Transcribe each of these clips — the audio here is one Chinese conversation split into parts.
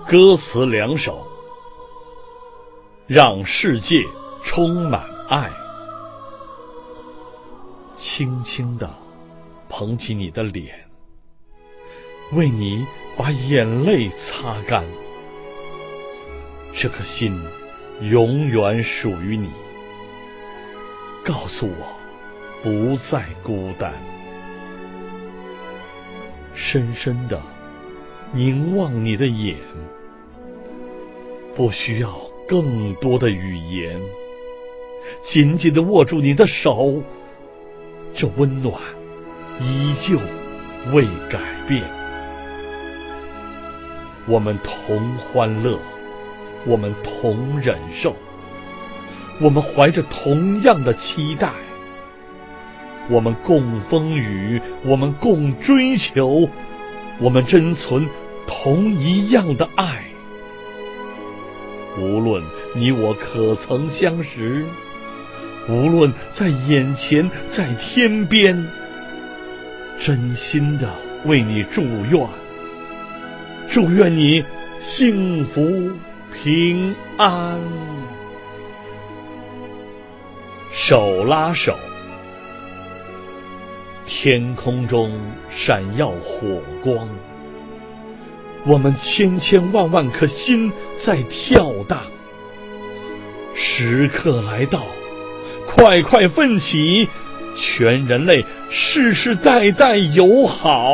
歌词2首，让世界充满爱。轻轻地捧起你的脸，为你把眼泪擦干。这颗心永远属于你，告诉我不再孤单。深深地凝望你的眼，不需要更多的语言，紧紧地握住你的手，这温暖依旧未改变。我们同欢乐，我们同忍受，我们怀着同样的期待，我们共风雨，我们共追求，我们珍存同一样的爱。无论你我可曾相识，无论在眼前在天边，真心地为你祝愿，祝愿你幸福平安。手拉手，天空中闪耀火光，我们千千万万颗心在跳荡。时刻来到，快快奋起，全人类世世代代友好，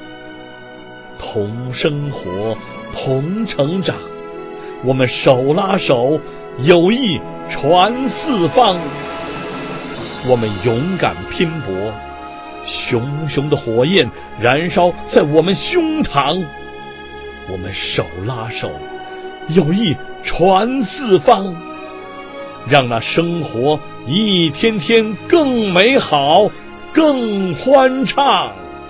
同生活同成长，我们手拉手，友谊传四方。我们勇敢拼搏，熊熊的火焰燃烧在我们胸膛，我们手拉手，友谊传四方，让那生活一天天更美好，更欢畅。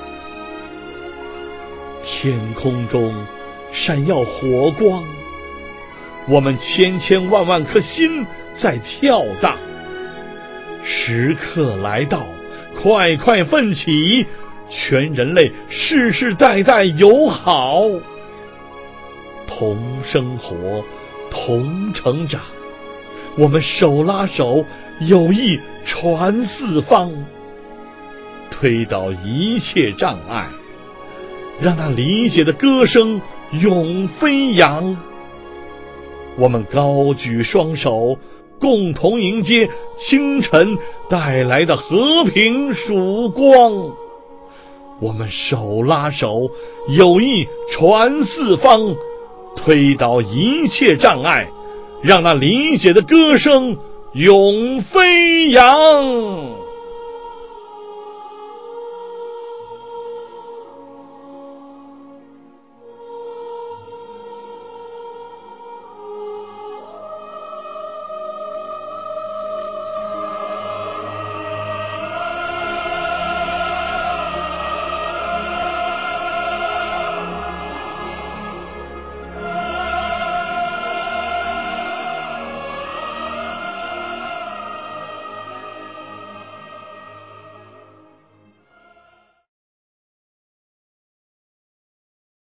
天空中闪耀火光，我们千千万万颗心在跳荡。时刻来到，快快奋起，全人类世世代代友好，同生活同成长，我们手拉手，友谊传四方，推倒一切障碍，让那理解的歌声永飞扬。我们高举双手，共同迎接清晨带来的和平曙光。我们手拉手，友谊传四方，推倒一切障碍，让那理解的歌声永飞扬。